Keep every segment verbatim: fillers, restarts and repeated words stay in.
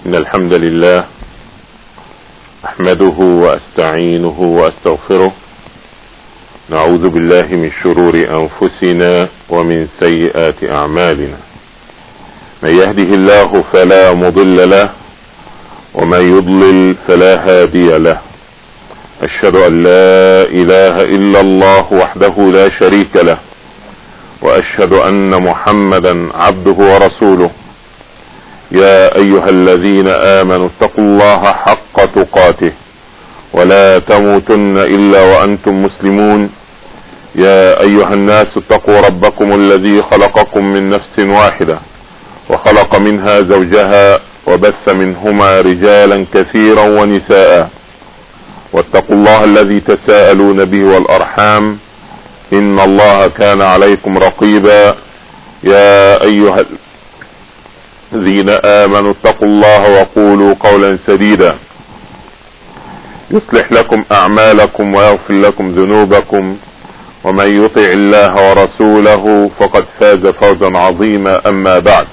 إن الحمد لله أحمده وأستعينه وأستغفره. نعوذ بالله من شرور أنفسنا ومن سيئات أعمالنا. من يهده الله فلا مضل له ومن يضلل فلا هادي له. أشهد أن لا إله إلا الله وحده لا شريك له، وأشهد أن محمدا عبده ورسوله. يا أيها الذين آمنوا اتقوا الله حق تقاته ولا تموتن إلا وأنتم مسلمون. يا أيها الناس اتقوا ربكم الذي خلقكم من نفس واحدة وخلق منها زوجها وبث منهما رجالا كثيرا ونساء، واتقوا الله الذي تساءلون به والأرحام إن الله كان عليكم رقيبا. يا أيها الذين آمنوا اتقوا الله وقولوا قولا سديدا يصلح لكم أعمالكم ويغفر لكم ذنوبكم، ومن يطع الله ورسوله فقد فاز فوزا عظيما. أما بعد،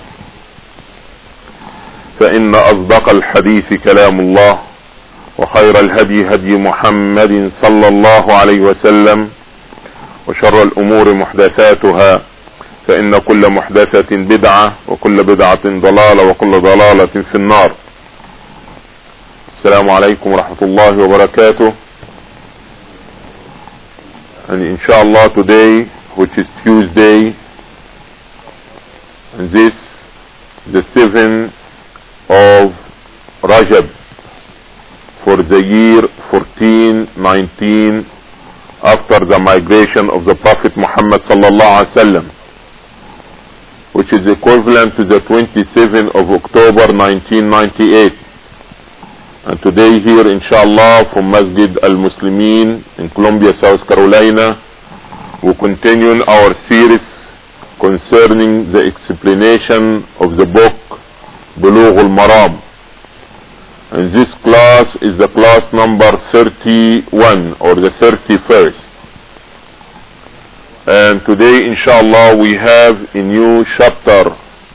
فإن أصدق الحديث كلام الله، وخير الهدي هدي محمد صلى الله عليه وسلم، وشر الأمور محدثاتها، فإن كل محدثة بدعة وكل بدعة ضلالة وكل ضلالة في النار. السلام عليكم ورحمة الله وبركاته. And inshallah today, which is Tuesday, and this the seventh of Rajab for the year fourteen nineteen after the migration of the Prophet Muhammad sallallahu alaihi wasallam, which is equivalent to the twenty-seventh of October nineteen ninety-eight. And today here inshallah from Masjid Al-Muslimin in Columbia, South Carolina, we continue our series concerning the explanation of the book Bulugh al-Maram. And this class is the class number thirty-one or the thirty-first. And today inshallah we have a new chapter,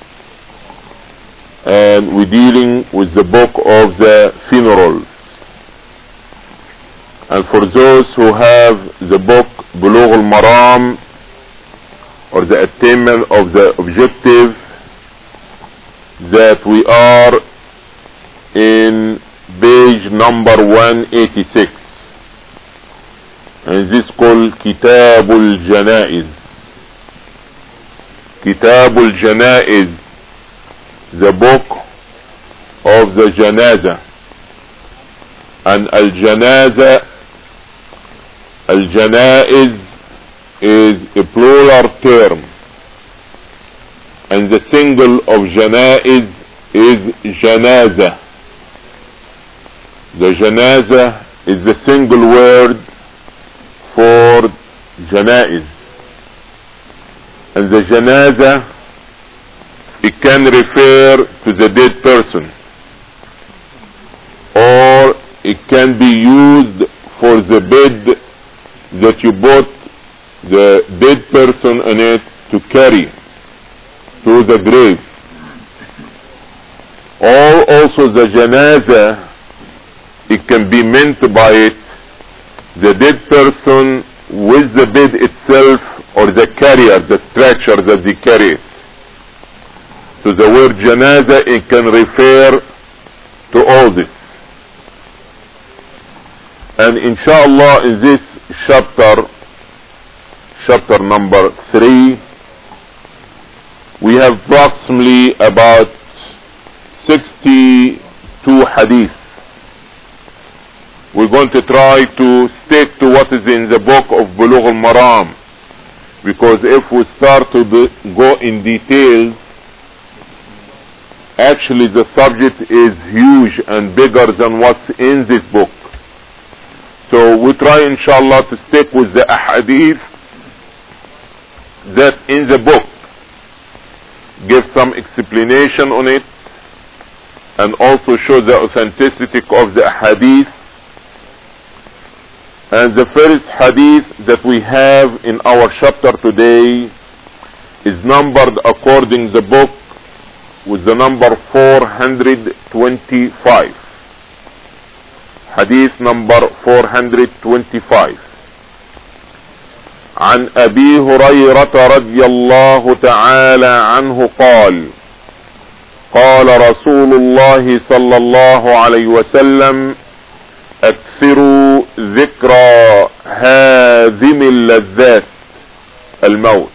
and we're dealing with the book of the funerals. And for those who have the book Bulugh al-Maram, or the attainment of the objective, that we are in page number one eighty-six, and this is called Kitabul Janaiz. Kitabul Janaiz, the book of the Janaza. And Al-Janaza, Al-Janaiz is a plural term, and the single of Janaiz is Janaza. The Janaza is the single word for Janaiz. And the Janaza, it can refer to the dead person, or it can be used for the bed that you put the dead person in it to carry to the grave. Or also the Janaza, it can be meant by it the dead person with the bed itself, or the carrier, the stretcher that they carry. So the word Janaza, it can refer to all this. And inshallah in this chapter, chapter number three, we have approximately about sixty-two hadith. We're going to try to stick to what is in the book of Bulugh al-Maram, because if we start to go in details, actually the subject is huge and bigger than what's in this book. So we try inshallah to stick with the ahadith that in the book, give some explanation on it, and also show the authenticity of the ahadith. And the first hadith that we have in our chapter today is numbered according to the book with the number four hundred twenty-five. Hadith number four hundred twenty-five. عن أبي هريرة رضي الله تعالى عنه قال قال رسول الله صلى الله عليه وسلم اكثروا ذكرى هاذم اللذات الموت.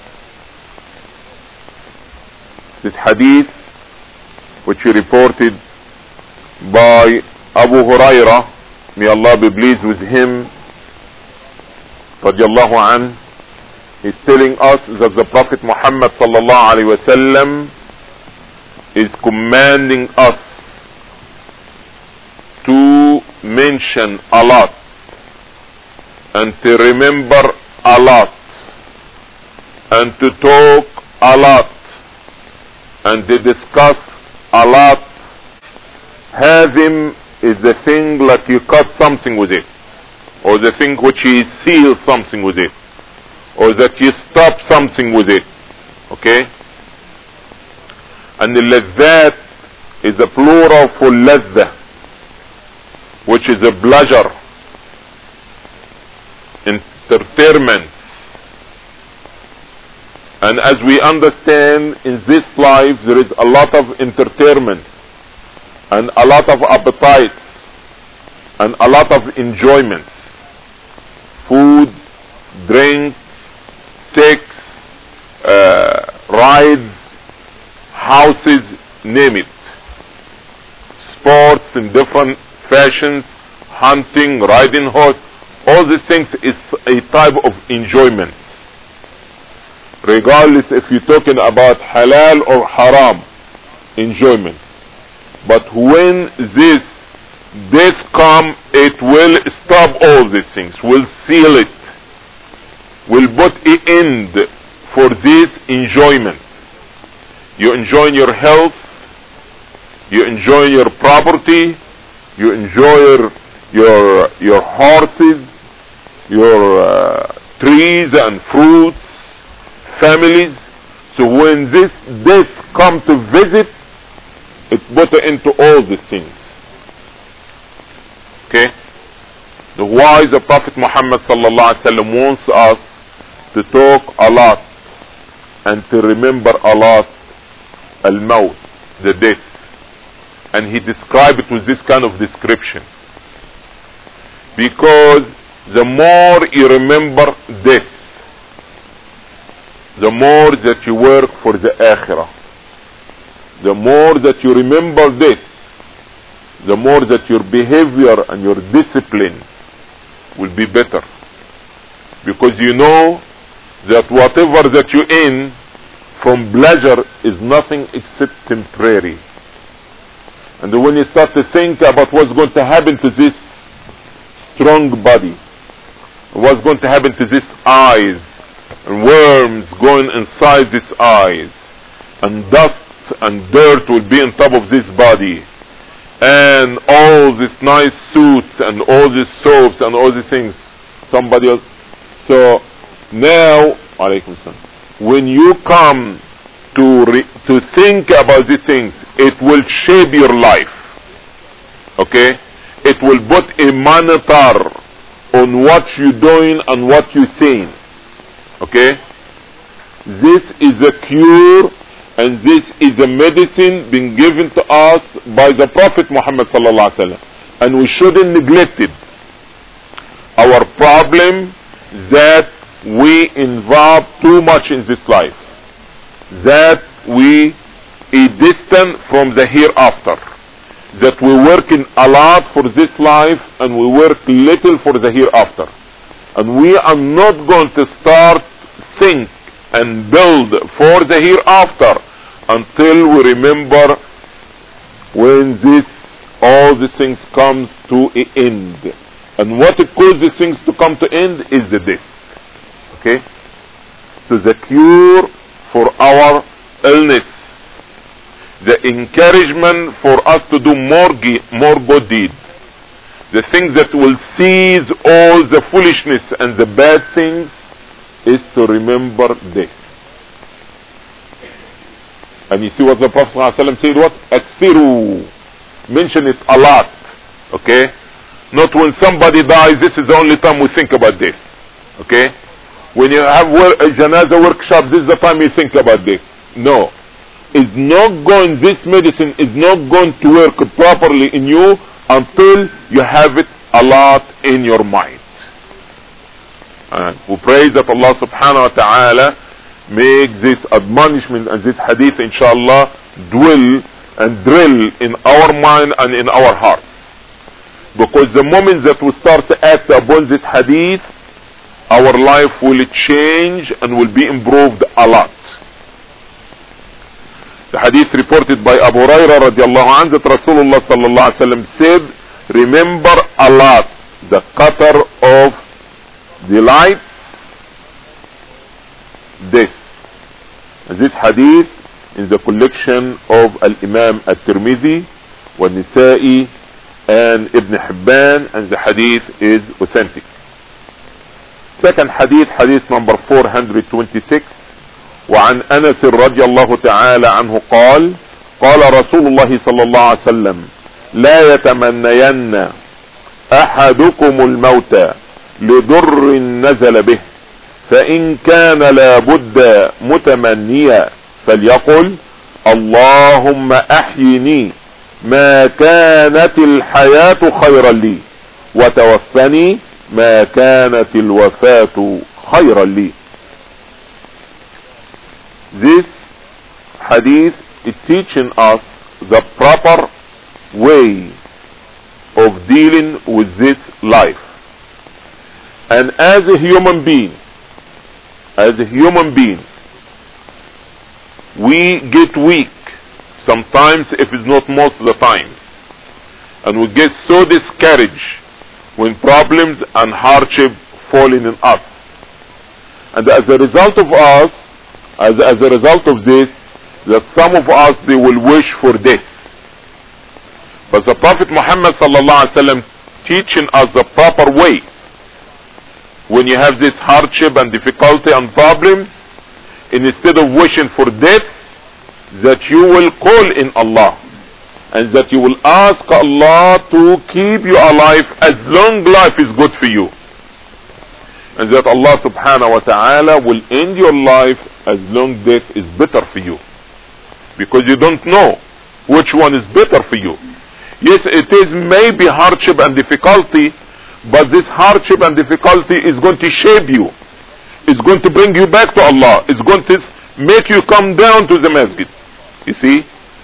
This hadith, which he reported by Abu Hurairah, may Allah be pleased with him, radiallahu anhu, is telling us that the Prophet Muhammad sallallahu alaihi wasallam is commanding us to mention a lot and to remember a lot and to talk a lot and to discuss a lot. Hazim is the thing like you cut something with it, or the thing which you seal something with it, or that you stop something with it. Okay? And the ladhat is a plural for ladha, which is a pleasure, entertainment. And as we understand, in this life there is a lot of entertainment and a lot of appetites and a lot of enjoyments. Food, drinks, sex, uh, rides, houses, name it. Sports in different fashions, hunting, riding horse, all these things is a type of enjoyment. Regardless if you're talking about halal or haram enjoyment. But when this death come, it will stop all these things, will seal it, will put an end for this enjoyment. You enjoy your health, you enjoy your property, you enjoy your your, your horses, your uh, trees and fruits, families. So when this death come to visit, it put into all these things. Okay? So why the Prophet Muhammad sallallahu alaihi wasallam wants us to talk a lot and to remember a lot al-maut, the death. And he described it with this kind of description. Because the more you remember death, the more that you work for the akhirah. The more that you remember death, the more that your behavior and your discipline will be better. Because you know that whatever that you in from pleasure is nothing except temporary. And when you start to think about what's going to happen to this strong body, what's going to happen to these eyes, and worms going inside these eyes, and dust and dirt will be on top of this body, and all these nice suits and all these soaps and all these things, somebody else. So now, alaykum salam, when you come to re, to think about these things, it will shape your life. Okay? It will put a monitor on what you're doing and what you're saying. Okay? This is a cure, and this is a medicine being given to us by the Prophet Muhammad sallallahu alaihi wasallam, and we shouldn't neglect it. Our problem that we involve too much in this life, that we are distant from the hereafter, that we working a lot for this life and we work little for the hereafter, and we are not going to start think and build for the hereafter until we remember when this all these things comes to an end. And what causes things to come to end is the death. Okay? So the cure for our illness, the encouragement for us to do more more good deeds, the things that will seize all the foolishness and the bad things, is to remember death. And you see what the Prophet ﷺ said, what? Akthiru. Mention it a lot. Okay? Not when somebody dies, this is the only time we think about this. Okay? When you have a janaza workshop, this is the time you think about this. No. It's not going, this medicine is not going to work properly in you until you have it a lot in your mind. And we pray that Allah subhanahu wa ta'ala make this admonishment and this hadith inshallah dwell and drill in our mind and in our hearts. Because the moment that we start to act upon this hadith, our life will change and will be improved a lot. The hadith reported by Abu Hurairah radiallahu anhu that Rasulullah sallallahu alaihi wasallam said, remember a lot the qatar of delight, death. And this hadith in the collection of Al-Imam At-Tirmidhi, Wa-Nisa'i, and Ibn Hibban, and the hadith is authentic. Second hadith, hadith number four hundred twenty-six. وعن أنس رضي الله تعالى عنه قال قال رسول الله صلى الله عليه وسلم لا يتمنين أحدكم الموت لضر نزل به فإن كان لابد متمنيا فليقل اللهم أحيني ما كانت الحياة خيرا لي وتوفني ما كانت الوفاة خيرا لي. This hadith is teaching us the proper way of dealing with this life. And as a human being, as a human being, we get weak sometimes, if it's not most of the times, and we get so discouraged when problems and hardship falling in us. And as a result of us, as, as a result of this, that some of us, they will wish for death. But the Prophet Muhammad sallallahu alaihi wasallam teaching us the proper way. When you have this hardship and difficulty and problems, and instead of wishing for death, that you will call in Allah, and that you will ask Allah to keep you alive as long life is good for you, and that Allah subhanahu wa ta'ala will end your life as long death is better for you, because you don't know which one is better for you. Yes, it is maybe hardship and difficulty, but this hardship and difficulty is going to shape you. It's going to bring you back to Allah. It's going to make you come down to the masjid. You see?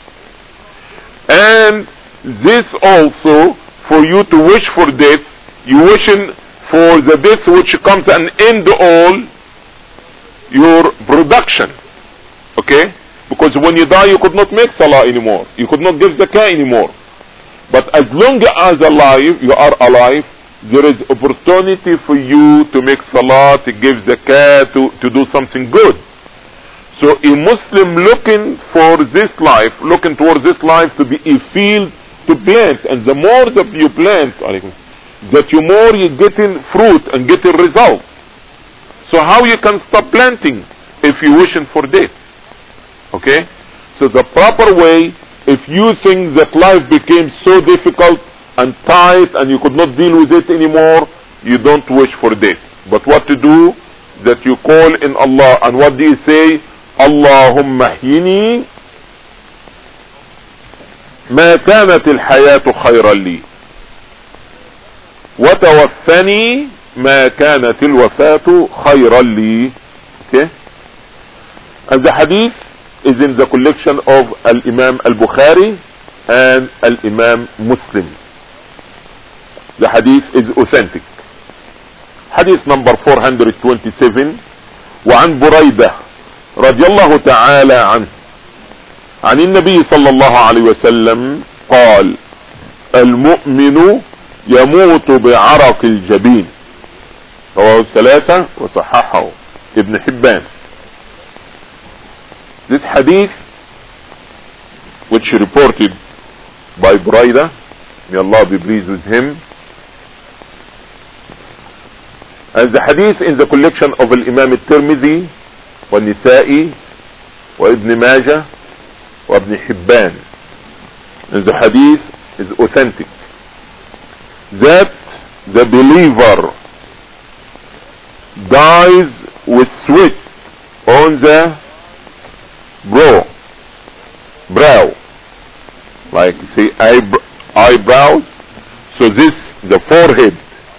And this also, for you to wish for death, you wishing for the death which comes and end all your production. Okay? Because when you die, you could not make salah anymore. You could not give zakah anymore. But as long as alive, you are alive, there is opportunity for you to make salah, to give zakah, to, to do something good. So a Muslim looking for this life, looking towards this life to be a field to plant. And the more that you plant, that you more you getting fruit and getting result. So how you can stop planting if you're wishing for death? Okay? So the proper way, if you think that life became so difficult and tight and you could not deal with it anymore, you don't wish for death. But what to do? That you call in Allah. And what do you say? Allahumma hini ma kanat al-hayatu khayran li wa tawaffani ma kanat al-wafatu khayran li. Okay? And the hadith is in the collection of Al-Imam Al-Bukhari and Al-Imam Muslim. The hadith is authentic. Hadith number four hundred twenty-seven. وعن بريدة رضي الله تعالى عنه عن النبي صلى الله عليه وسلم قال المؤمن يموت بعرق الجبين. رواه الثلاثة وصححه ابن حبان. This hadith, which reported by Buraidah, may Allah be pleased with him, and the hadith in the collection of Al-Imam At-Tirmidhi, Wa-Nisa'i, Wa Ibn Majah, وابن حبان, and the hadith is authentic, that the believer dies with sweat on the brow, brow, like say eyebrow, eyebrows, so this the forehead.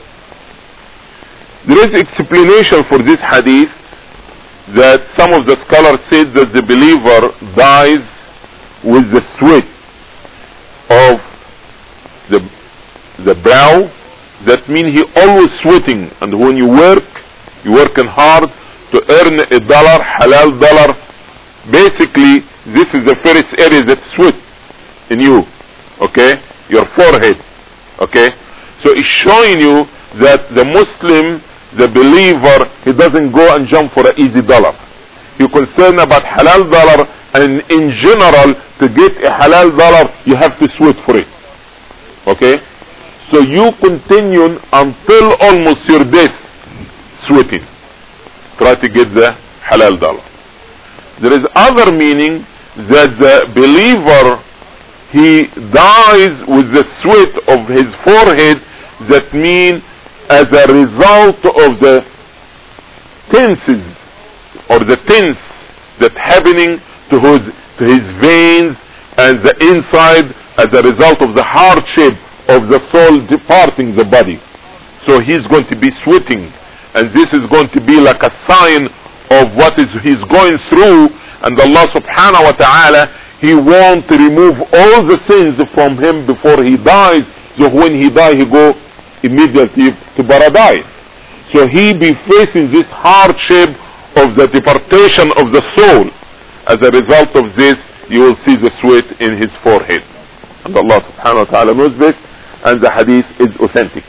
There is explanation for this hadith, that some of the scholars said that the believer dies with the sweat of the the brow. That means he always sweating, and when you work, you working hard to earn a dollar, halal dollar. Basically, this is the first area that sweat in you, okay, your forehead, okay. So it's showing you that the Muslim, the believer, he doesn't go and jump for an easy dollar. You're concerned about halal dollar, and in general, to get a halal dollar, you have to sweat for it, okay. So you continue until almost your death sweating, try to get the halal dollar. There is other meaning, that the believer, he dies with the sweat of his forehead. That means as a result of the tenses or the tense that happening to his, to his veins and the inside, as a result of the hardship of the soul departing the body. So he's going to be sweating, and this is going to be like a sign of what is he's going through, and Allah subhanahu wa ta'ala, he wants to remove all the sins from him before he dies, so when he dies he go immediately to paradise. So he be facing this hardship of the departation of the soul. As a result of this, you will see the sweat in his forehead, and Allah subhanahu wa ta'ala knows this, and the hadith is authentic.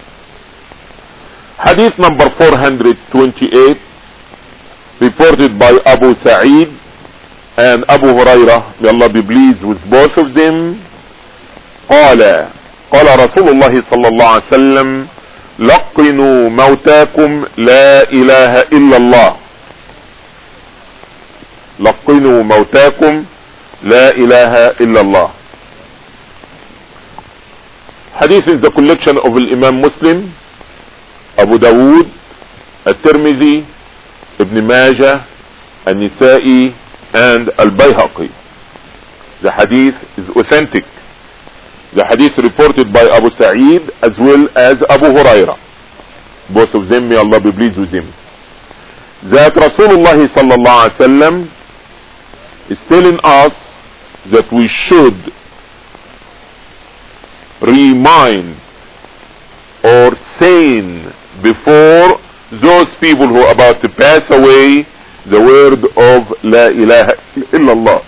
Hadith number four hundred twenty-eight, reported by Abu Sa'id and Abu Hurairah, may Allah be pleased with both of them. قال قال رسول الله صلى الله عليه وسلم لقنوا موتاكم لا إله إلا الله. لقنوا موتاكم لا إله إلا الله. Hadith is the collection of Imam Muslim, Abu Dawood, At-Tirmidhi, Ibn Majah, An-Nisa'i, and Al-Bayhaqi. The hadith is authentic. The hadith reported by Abu Sa'id as well as Abu Hurairah. Both of them, may Allah be pleased with them. That Rasulullah sallallahu alaihi wasallam is telling us that we should remind or saying before those people who are about to pass away the word of La ilaha illallah.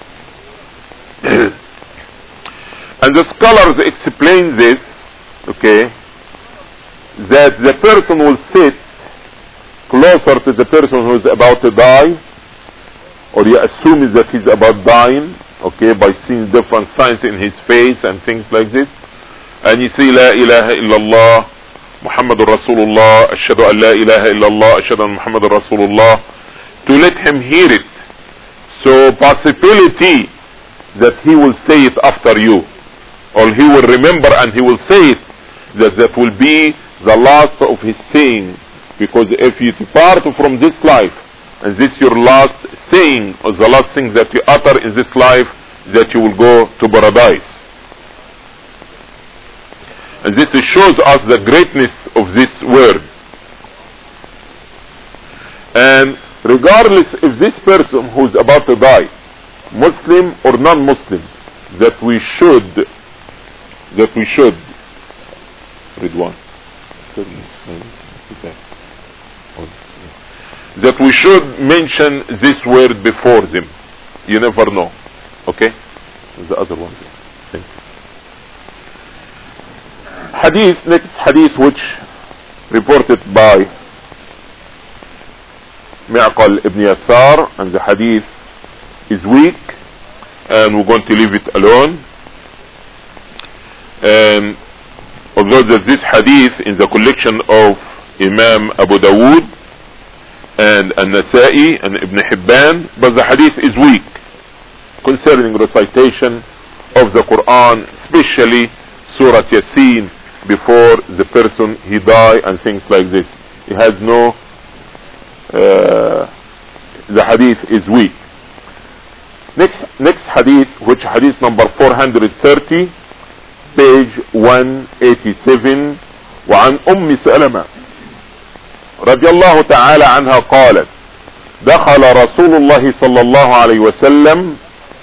And the scholars explain this, okay, that the person will sit closer to the person who is about to die, or you assume that he's about dying, okay, by seeing different signs in his face and things like this. And you say La ilaha illallah Muhammadur Rasulullah, Ashhadu an la ilaha illallah, Ashhadu an Muhammadur Rasulullah, to let him hear it. So possibility that he will say it after you, or he will remember and he will say it, that that will be the last of his saying. Because if you depart from this life, and this your last saying, or the last thing that you utter in this life, that you will go to paradise. And this shows us the greatness of this word. And regardless if this person who is about to die, Muslim or non-Muslim, that we should, that we should, read one, that we should mention this word before them. You never know. Okay? The other one. Thank you. Hadith, next hadith, which reported by Mi'qal ibn Yasar, and the hadith is weak, and we're going to leave it alone. And although that this hadith in the collection of Imam Abu Dawood and An-Nasa'i and Ibn Hibban, but the hadith is weak. concerning recitation of the Quran, especially Surah Yasin, before the person he die and things like this. He has no, uh, the hadith is weak. Next, next hadith, which hadith number four hundred thirty, page one eighty-seven. وعن أم سلمة رضي الله تعالى عنها قالت: دخل رسول الله صلى الله عليه وسلم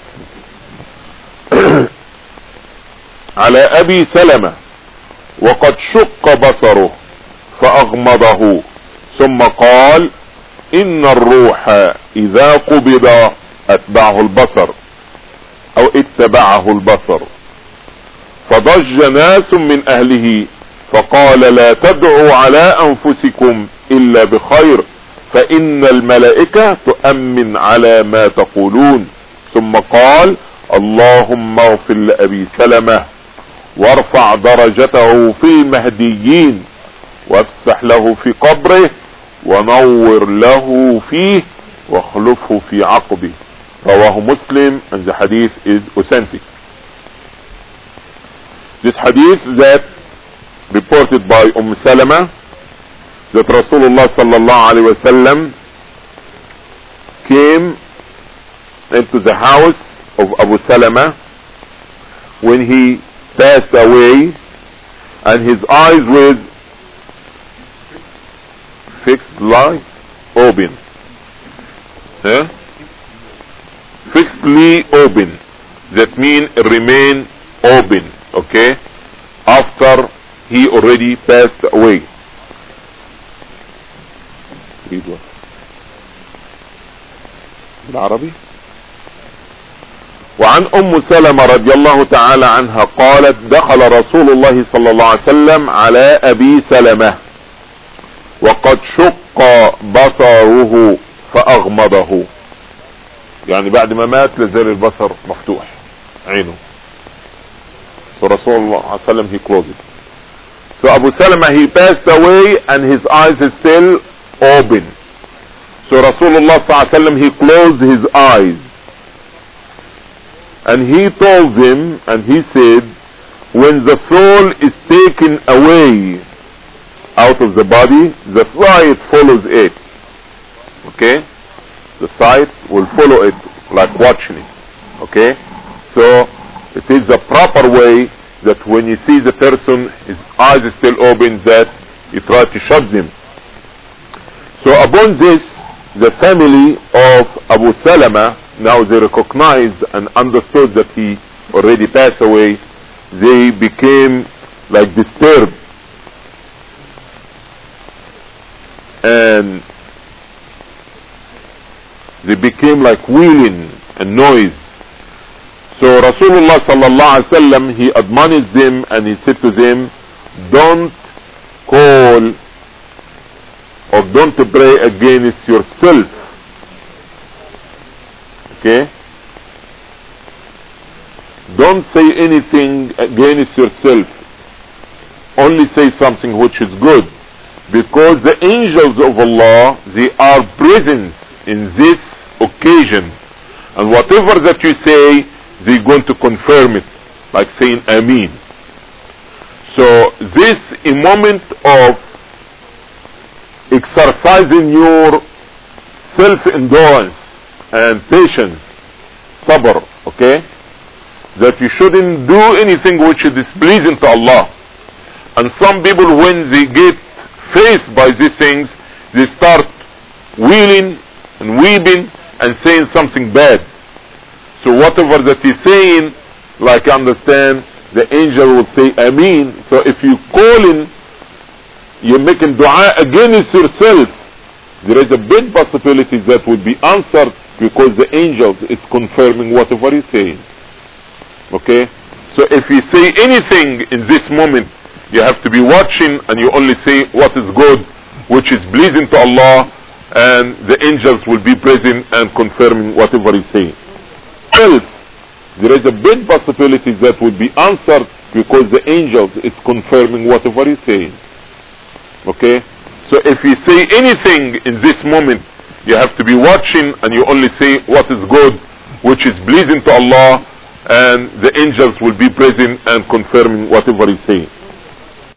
على أبي سلمة وقد شق بصره فأغمضه ثم قال: إن الروح إذا قبض أتبعه البصر أو اتبعه البصر. فضج ناس من أهله فقال: لا تدعوا على أنفسكم إلا بخير فإن الملائكة تؤمن على ما تقولون. ثم قال: اللهم اغفر لأبي سلمة وارفع درجته في المهديين وافسح له في قبره ونور له فيه واخلفه في عقبه. رواه Muslim, and the hadith is authentic. This hadith that reported by Umm Salama, that Rasulullah sallallahu alaihi wasallam came into the house of Abu Salama when he passed away, and his eyes were fixed like open, huh? Fixedly open, that means remain open, okay, after he already passed away. Read what? بالعربي. وعن أم سلمة رضي الله تعالى عنها قالت: دخل رسول الله صلى الله عليه وسلم على أبي سلمة وقد شق بصره فأغمضه. يعني بعد ما مات لازال البصر مفتوح عينه. So Rasulullah صلى الله عليه وسلم he closed it. So Abu Salama, he passed away and his eyes is still open. So Rasulullah صلى الله عليه وسلم he closed his eyes. And he told him, and he said, when the soul is taken away out of the body, the sight follows it. Okay? The sight will follow it, like watching it. Okay? So, it is the proper way that when you see the person, his eyes is still open, that you try to shut them. So upon this, the family of Abu Salama, now they recognized and understood that he already passed away. They became like disturbed, and they became like wailing and noise. So Rasulullah sallallahu alaihi wasallam, he admonished them and he said to them, don't call or don't pray against yourself. Okay? Don't say anything against yourself. Only say something which is good. Because the angels of Allah, they are present in this occasion. And whatever that you say, they're going to confirm it. Like saying Ameen. So this a moment of exercising your self-endurance and patience, sabr, okay, that you shouldn't do anything which is displeasing to Allah. And some people, when they get faced by these things, they start wailing and weeping and saying something bad. So whatever that he's saying, like I understand, the angel will say Ameen. So if you calling, you're making dua against yourself, there is a big possibility that would be answered, because the angel is confirming whatever he's saying. Okay? So if you say anything in this moment, you have to be watching and you only say what is good, which is pleasing to Allah, and the angels will be present and confirming whatever he's saying. Else, there is a big possibility that would be answered, because the angels is confirming whatever he's saying. Okay? So if you say anything in this moment, you have to be watching and you only say what is good, which is pleasing to Allah, and the angels will be present and confirming whatever he's saying.